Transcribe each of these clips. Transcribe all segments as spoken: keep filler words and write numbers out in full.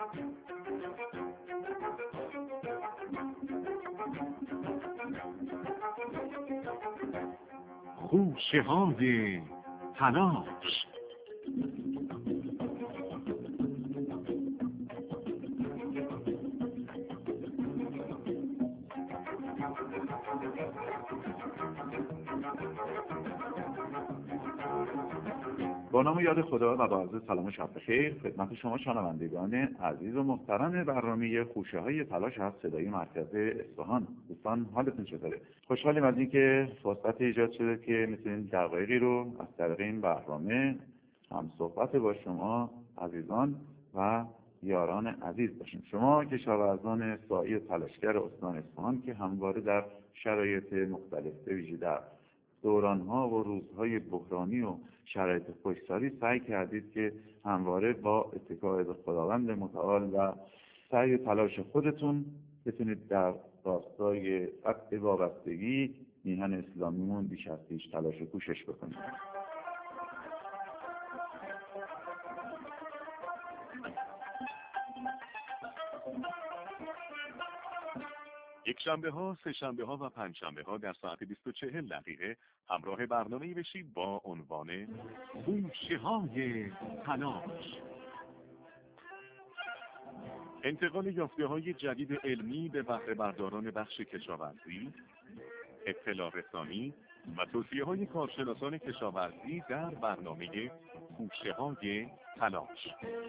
خوشه های تلاش. با نام یاد خدا و با عرض سلام و شب بخیر خدمت شما شنوندگان عزیز و محترم برنامه خوشه های تلاش از صدای مرکز اصفهان. دوستان حالتون چطوره؟ خوشحالیم از اینکه فرصت ایجاد شده که میتونیم دقایقی رو از طریق این برنامه هم صحبت با شما عزیزان و یاران عزیز باشیم. شما کشاورزان سعی تلاشگر استان اصفهان که همواره در شرایط مختلف به ویژه در دورانها و روزهای بحرانی و شرایط خشکسالی سعی کردید که همواره با اتکای به خداوند متعال و سعی و تلاش خودتون بتونید در راستای قطع وابستگی میهن اسلامیمون بیش از پیش تلاش و کوشش بکنید. یک شنبه ها، سه شنبه ها و پنج شنبه ها در ساعت بیست و چهل دقیقه همراه برنامه‌ای بشید با عنوان خوشه های تلاش. انتقال یافته های جدید علمی به بهره برداران بخش کشاورزی، اطلاع رسانی و توصیه های کارشناسان کشاورزی در برنامه خوشه های تلاش.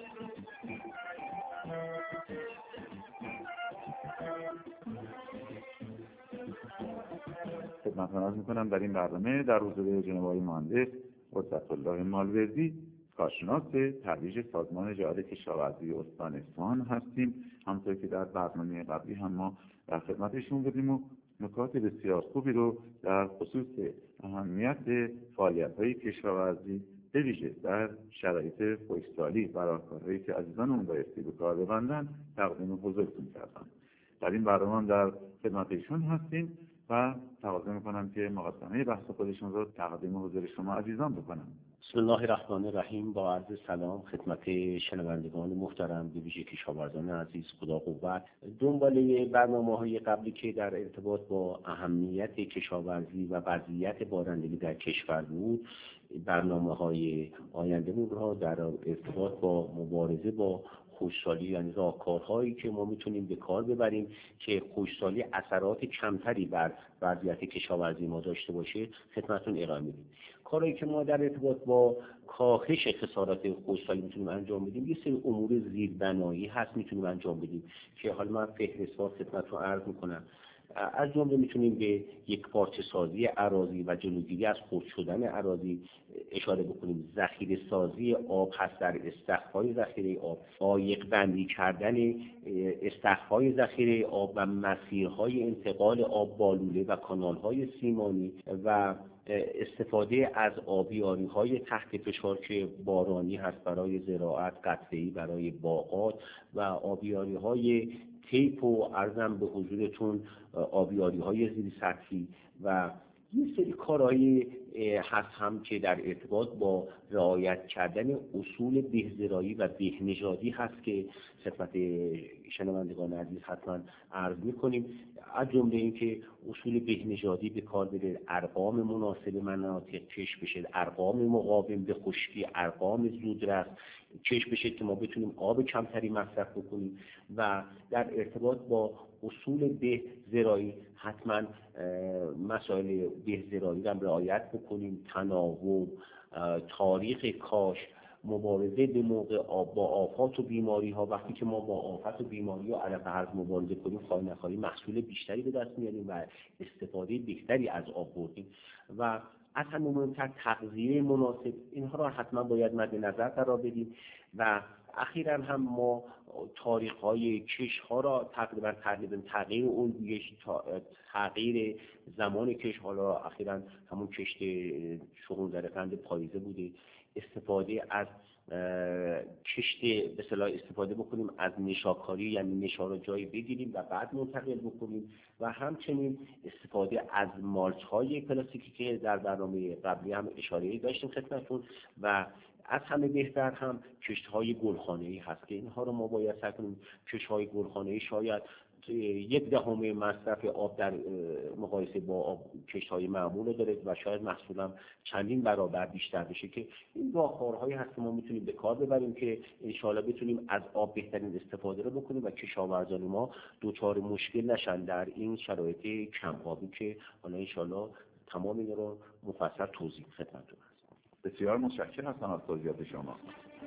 خدمتتون عرض می‌کنم در این برنامه در حضور جناب آقای مهندس قدرت الله مالوردی کارشناس ترویج سازمان جهاد کشاورزی استان اصفهان هستیم. همونطور که در برنامه قبلی هم ما در خدمتشون بودیم و نکات بسیار خوبی رو در خصوص اهمیت فعالیت‌های کشاورزی به ویژه در شرایط خشکسالی برای کارهایی که عزیزانمون بایستی به کار ببندن تقدیم حضورتون کردم. در این برنامه در خدمتشون هستیم و تقاضا میکنم که مقدمه بحث خودشون رو تقدیم حضور شما عزیزان بکنم. بسم الله الرحمن الرحیم. با عرض سلام خدمت شنوندگان محترم به ویژه کشاورزان عزیز، خدا قوت. دنباله برنامه‌های قبلی که در ارتباط با اهمیت کشاورزی و وضعیت بارندگی در کشور بود، برنامه‌های آینده‌مون را در ارتباط با مبارزه با خشکسالی، یعنی راهکارهایی که ما میتونیم به کار ببریم که خشکسالی اثرات کمتری بر وضعیت کشاورزی ما داشته باشه خدمتتون ارائه میدیم. کارهایی که ما در ارتباط با کاهش خسارات خشکسالی میتونیم انجام بدیم، یه سری امور زیربنایی هست میتونیم انجام بدیم که حالا من فهرست‌وار خدمتتون عرض میکنم. از جمله میتونیم به یک پارچه سازی اراضی و جلوگیری از خشک شدن اراضی اشاره بکنیم. ذخیره سازی آب هست در استخرهای ذخیره آب، عایق بندی کردن استخرهای ذخیره آب و مسیرهای انتقال آب با لوله و کانالهای سیمانی و استفاده از آبیاری‌های تحت فشار که بارانی هست برای زراعت، قطره‌ای برای باغات و آبیاری‌های تیپ و عرضم به حضورتون آبیاری‌های زیر سطحی و یه سری کارهایی هست هم که در ارتباط با رعایت کردن اصول بهزرایی و بهنژادی هست که خدمت شنوندگان عزیز حتما عرض می‌کنیم. از جمله این که اصول بهنژادی به کار بره، ارقام مناسب مناطق کش بشه، ارقام مقاوم به خشکی، ارقام زودرس کش بشه که ما بتونیم آب کمتری مصرف بکنیم و در ارتباط با اصول بهزرایی حتما مسائل بهزرایی را رعایت بکنیم. تناوب، تاریخ کاش، مبارزه به موقع آب با آفات و بیماری ها. وقتی که ما با آفات و بیماری ها علف ارز مبارزه کنیم خواهی نخواهی محصول بیشتری به دست میاریم و استفاده بهتری از آب بردیم و از همه مهمتر تغذیه مناسب. اینها را حتما باید مد نظر قرار بدیم و اخیراً هم ما تاریخ های کش ها را تقریبا تقریبا تغییر اون تغییر زمان کش ها را اخیراً همون کشت شغل زرقند پاییزه بوده، استفاده از کشت به اصطلاح استفاده بکنیم از نشاکاری، یعنی نشا را جایی بگیریم و بعد منتقل بکنیم و همچنین استفاده از مالچ های پلاستیکی که در برنامه قبلی هم اشاره داشتیم خدمتتون و از همه بهتر هم کشت‌های گلخانه‌ای هست که اینها رو ما باید سعی کنیم. کشت‌های گلخانه‌ای شاید یک دهم مصرف آب در مقایسه با آب کشت‌های معمول داره و شاید محصولم چندین برابر بیشتر بشه که این راهکارهایی هست که ما میتونیم به کار ببریم که انشاءالله بتونیم از آب بهترین استفاده رو بکنیم و کشاورزان ما دوچار مشکل نشن در این شرایط کم آبی که حالا انشاءالله تمام این رو مفصل توضیح خدمتتون هست. بسیار متشکرم هستم از توضیحات شما.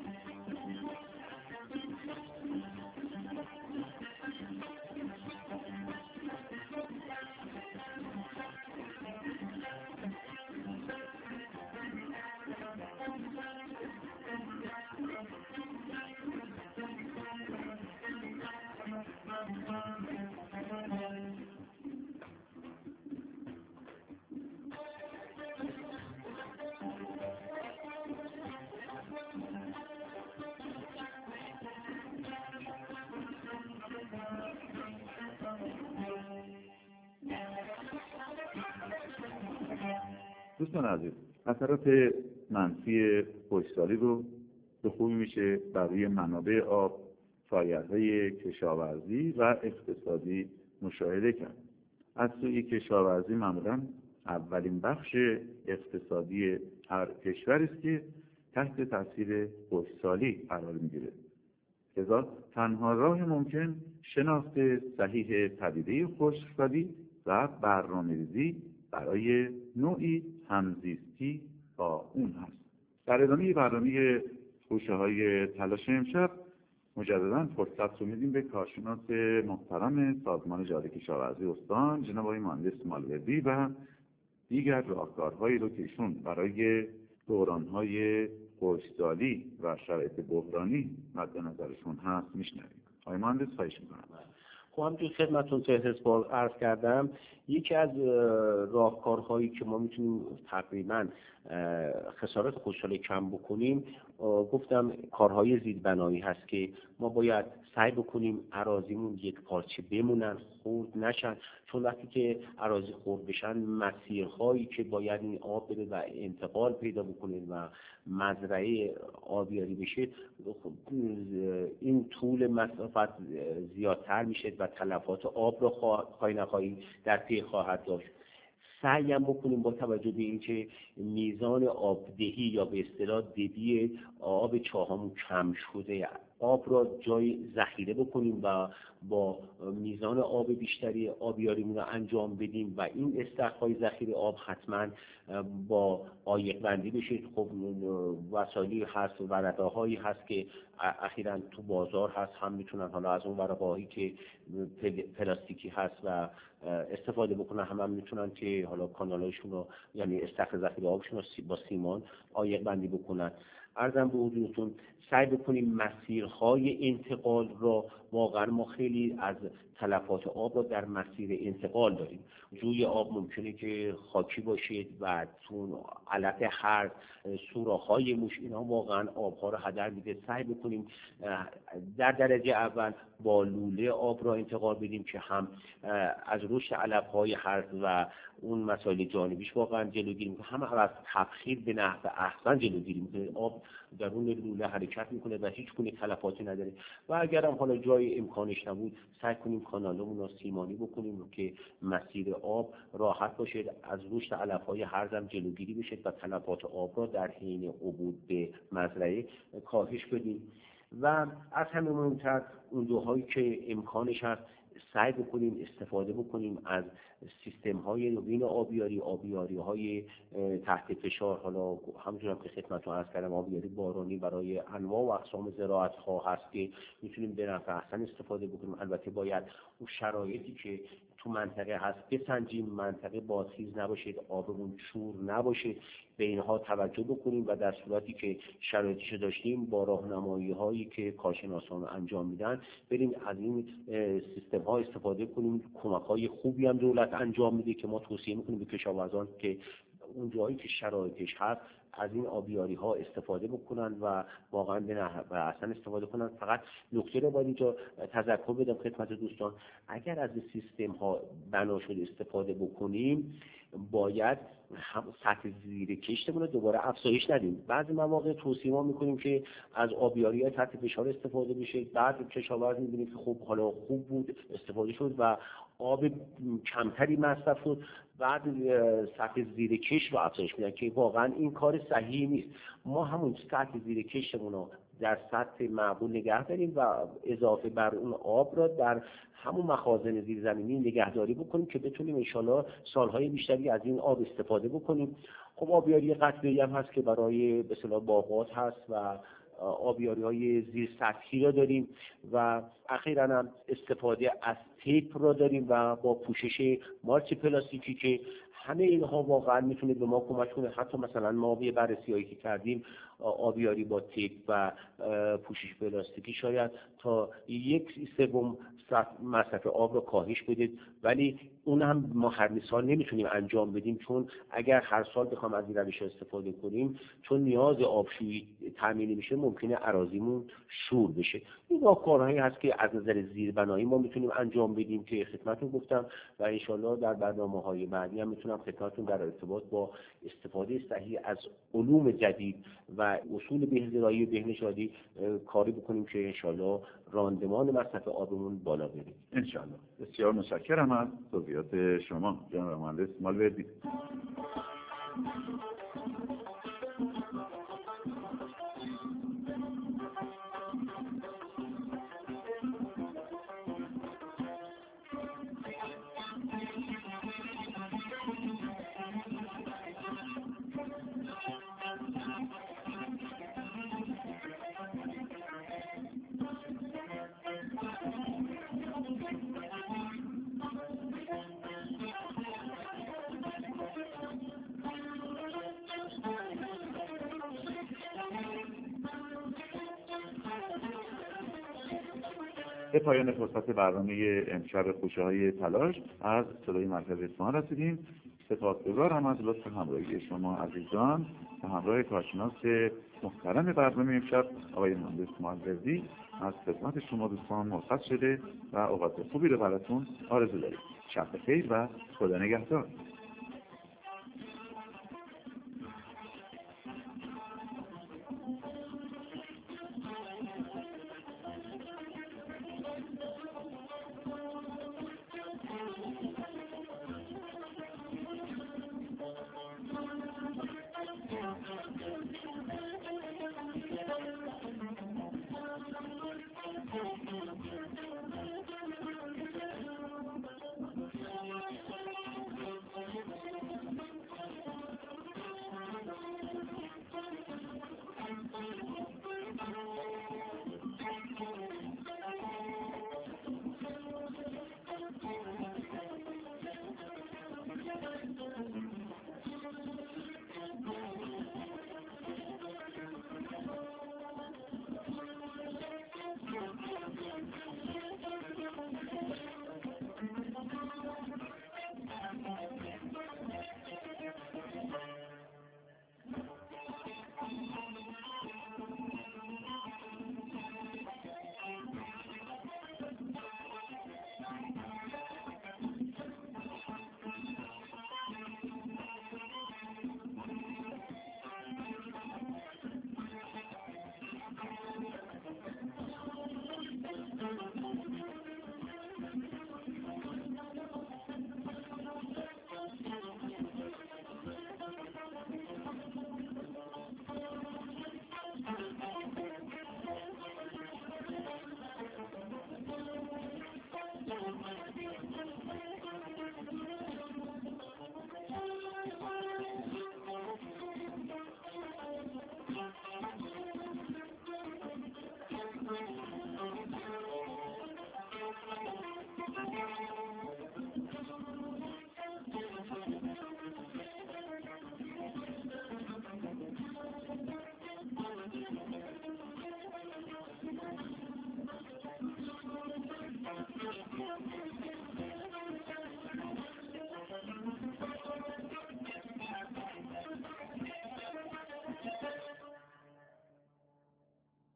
دوستان عزیز، اثرات منفی خشکسالی رو به خوبی میشه برای منابع آب، فعالیت‌های کشاورزی و اقتصادی مشاهده کرد. از سوی کشاورزی معمولاً اولین بخش اقتصادی هر کشوری است که تحت تاثیر خشکسالی قرار میگیره. لذا تنها راه ممکن شناخت صحیح پدیده خشکسالی و برنامه‌ریزی برای نوعی همزیستی با اون هست. در ادامه برنامه خوشه‌های تلاش امشب مجددا فرصت رو میدیم به کارشناس محترم سازمان جاری کشاورزی استان جناب آقای مهندس مالوردی و دیگر راهکارهایی رو که ایشون برای دوران‌های خشکسالی و شرایط بحرانی مد نظرشون هست میشنویم. آقای مهندس خواهش می‌کنم. خب همونجور خدمتتون سه بار عرض کردم، یکی از راهکارهایی که ما میتونیم تقریبا خسارات خشکسالی کم بکنیم، گفتم کارهای زیربنایی هست که ما باید سعی بکنیم اراضیمون یک پارچه بمونن، خرد نشن، چون وقتی که اراضی خرد بشن مسیرهایی که باید این آب بره و انتقال پیدا بکنه و مزرعه آبیاری بشه این طول مسافت زیادتر میشه و تلفات آب را خواهی نخواهی در پی خواهد داشت. سعی هم بکنیم با توجه به اینکه میزان آبدهی یا به اصطلاح دبی آب چاهامون کم شده، آب را جای ذخیره بکنیم و با میزان آب بیشتری آبیاریمون رو انجام بدیم و این استخرهای ذخیره آب حتما با عایق بندی بشه. خب وسایلی هست، ورقه‌هایی هست که اخیراً تو بازار هست، هم میتونن حالا از اون ورقه‌هایی که پلاستیکی هست و استفاده بکنن، هم, هم میتونن که حالا کانالاشون رو یعنی استخر ذخیره آبشون رو با سیمان عایق بندی بکنن. عرضم به حضورتون سعی بکنیم مسیرهای انتقال را، واقعا ما خیلی از تلفات آب را در مسیر انتقال داریم. جوی آب ممکنه که خاکی باشید و تو علف هر سوراخ‌های موش، اینا واقعا آبها رو هدر میده. سعی بکنیم در درجه اول با لوله آب را انتقال بدیم که هم از رشد علف‌های هرز و اون مسائل جانبیش واقعا جلوگیری میکنه، هم از تبخیر به نحو احسن جلوگیری میکنه. آب درون لوله حرکت میکنه و هیچ گونه تلفاتی نداره. و اگر هم حالا جای امکانش نبود سعی کنیم کانالمون رو سیمانی بکنیم که مسیر آب راحت باشه، از رشد علف‌های هرز هم جلوگیری بشه و تلفات آب را در حین عبور به مزرعه کاهش بدیم. و از همه مهمتر اون دوهایی که امکانش هست سعی بکنیم استفاده بکنیم از سیستم های نوین آبیاری، آبیاری های تحت فشار. حالا همونجور هم که خدمتتون عرض کردم آبیاری بارانی برای انواع و اقسام زراعت ها هست که میتونیم به نفع احسن استفاده بکنیم. البته باید اون شرایطی که تو منطقه هست بسنجیم، منطقه بادخیز نباشید، آبمون شور نباشه، به اینها توجه بکنیم و در صورتی که شرایطش داشتیم با راهنمایی هایی که کارشناسان انجام میدن بریم از این سیستم ها استفاده کنیم. کمک های خوبی هم دولت انجام میده که ما توصیه میکنیم به کشاورزان که اون جایی که شرایطش هست از این آبیاری ها استفاده بکنن و واقعا به نحو احسن استفاده کنن. فقط نکته رو باید اینجا تذکر بدم خدمت دوستان، اگر از سیستم ها بنا شده استفاده بکنیم باید هم سطح زیر کشتمون رو دوباره افزایش ندیم. بعضی مواقع توصیه ما میکنیم که از آبیاری‌های تحت فشار استفاده بشه، بعد کشاورز می‌بینیم که خب حالا خوب بود استفاده شد و آب کمتری مصرف شد، بعد سطح زیر کشت رو افزایش میدن که واقعا این کار صحیحی نیست. ما همون سطح زیر کشتمون رو در سطح معقول نگه داریم و اضافه بر اون آب را در همون مخازن زیرزمینی نگهداری بکنیم که بتونیم ان شاءالله سالهای بیشتری از این آب استفاده بکنیم. خب آبیاری قطره‌ای هم هست که برای به اصطلاح باغات هست و آبیاری‌های زیر سطحی را داریم و اخیراً هم استفاده از تیپ را داریم و با پوشش مالچ پلاستیکی که همه اینها واقعا میتونه به ما کمک کنه. حتی مثلا ما یه بررسی‌هایی که کردیم آبیاری با تیپ و پوشش پلاستیکی شاید تا یک سوم مصرف آب رو کاهش بده، ولی اون هم ما هر سال نمیتونیم انجام بدیم، چون اگر هر سال بخوام از این روش استفاده کنیم چون نیاز آبشویی تامین میشه ممکنه اراضیمون شور بشه. این راهکارهایی هست که از نظر زیربنایی ما میتونیم انجام بدیم که خدمتتون گفتم و ان شاءالله در برنامه‌های بعدی هم میتونم خدمتتون در ارتباط با استفاده صحیح از علوم جدید و اصول بهزیرایی و بهنژادی کاری بکنیم که ان شاءالله راندمان مصرف آبمون بالا بره. ان شاءالله. بسیار متشکرم از توضیحات شما جناب مهندس مالوردی. به پایان فرصت برنامه امشب خوشه‌های تلاش از صدای مرکز اصفهان رسیدیم. سپاسگزارم از لطف همراهی شما عزیزان و همراه کارشناس محترم برنامه امشب آقای مهندس مالوردی. از خدمت شما دوستان مرخص شده و اوقات خوبی رو براتون آرزو داریم. شب بخیر و خدا نگهدار.